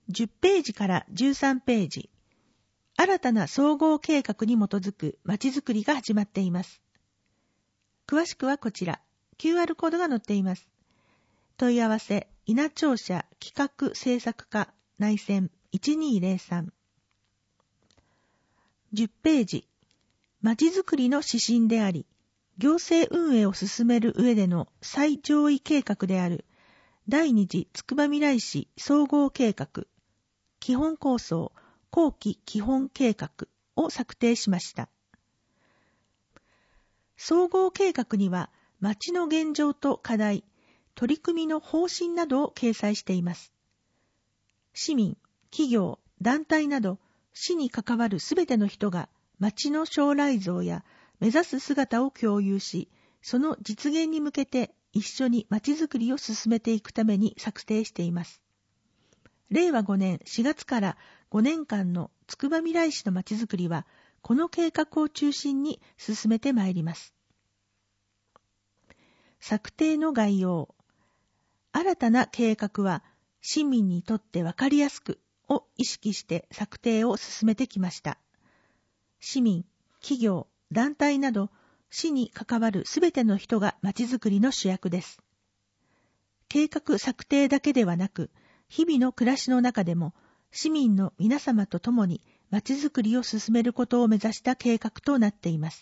10ページから13ページ、新たな総合計画に基づくまちづくりが始まっています。詳しくはこちら、QR コードが載っています。問い合わせ、稲庁舎企画制作課内線1203。10ページ、まちづくりの指針であり、行政運営を進める上での最上位計画である第二次つくばみらい市総合計画、基本構想後期基本計画を策定しました。総合計画には町の現状と課題、取り組みの方針などを掲載しています。市民、企業、団体など市に関わるすべての人が町の将来像や目指す姿を共有し、その実現に向けて一緒にまちづくりを進めていくために策定しています。令和5年4月から5年間のつくばみらい市のまちづくりは、この計画を中心に進めてまいります。策定の概要。新たな計画は市民にとってわかりやすくを意識して策定を進めてきました。市民、企業、団体など市に関わるすべての人がまちづくりの主役です。計画策定だけではなく、日々の暮らしの中でも市民の皆様と共にまちづくりを進めることを目指した計画となっています。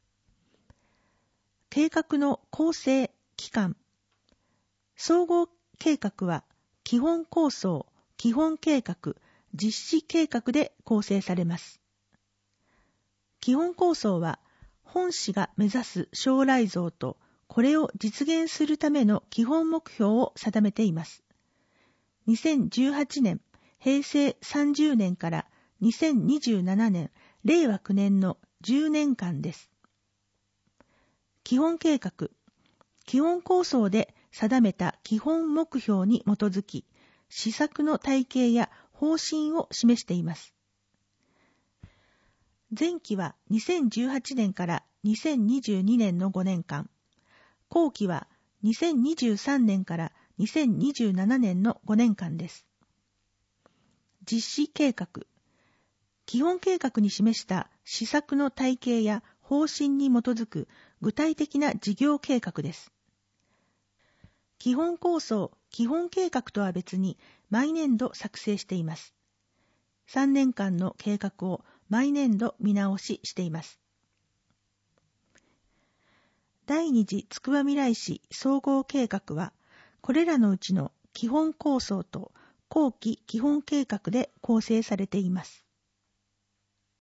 計画の構成、期間。総合計画は基本構想、基本計画、実施計画で構成されます。基本構想は本市が目指す将来像とこれを実現するための基本目標を定めています。2018年、平成30年から2027年、令和9年の10年間です。基本計画、基本構想で定めた基本目標に基づき、施策の体系や方針を示しています。前期は2018年から2022年の5年間、後期は2023年から2027年の5年間です。実施計画、基本計画に示した施策の体系や方針に基づく具体的な事業計画です。基本構想、基本計画とは別に毎年度作成しています。3年間の計画を毎年度見直ししています。第二次つくばみらい市総合計画は、これらのうちの基本構想と後期基本計画で構成されています。